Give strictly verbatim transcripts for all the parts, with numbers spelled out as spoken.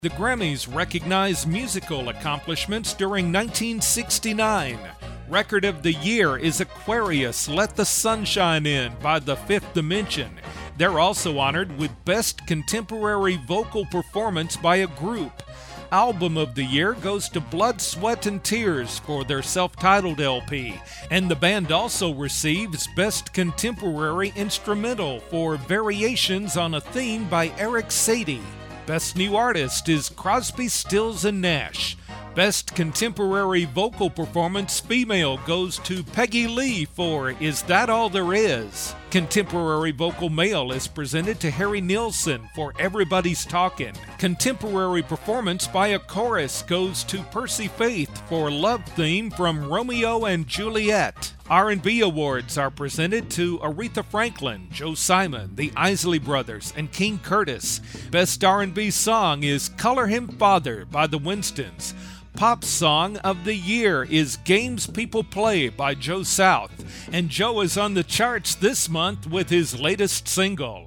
The Grammys recognize musical accomplishments during nineteen sixty-nine. Record of the Year is Aquarius, Let the Sunshine In by The Fifth Dimension. They're also honored with Best Contemporary Vocal Performance by a Group. Album of the Year goes to Blood, Sweat and Tears for their self-titled L P. And the band also receives Best Contemporary Instrumental for Variations on a Theme by Eric Satie. Best New Artist is Crosby, Stills and Nash. Best Contemporary Vocal Performance Female goes to Peggy Lee for Is That All There Is? Contemporary Vocal Male is presented to Harry Nilsson for Everybody's Talkin'. Contemporary Performance by a Chorus goes to Percy Faith for Love Theme from Romeo and Juliet. R and B Awards are presented to Aretha Franklin, Joe Simon, the Isley Brothers, and King Curtis. Best R and B Song is Color Him Father by the Winstons. Pop Song of the Year is Games People Play by Joe South. And Joe is on the charts this month with his latest single.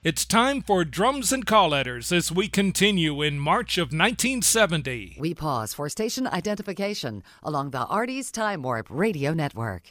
It's time for Drums and Call Letters as we continue in March of nineteen seventy. We pause for station identification along the Artie's Time Warp Radio Network.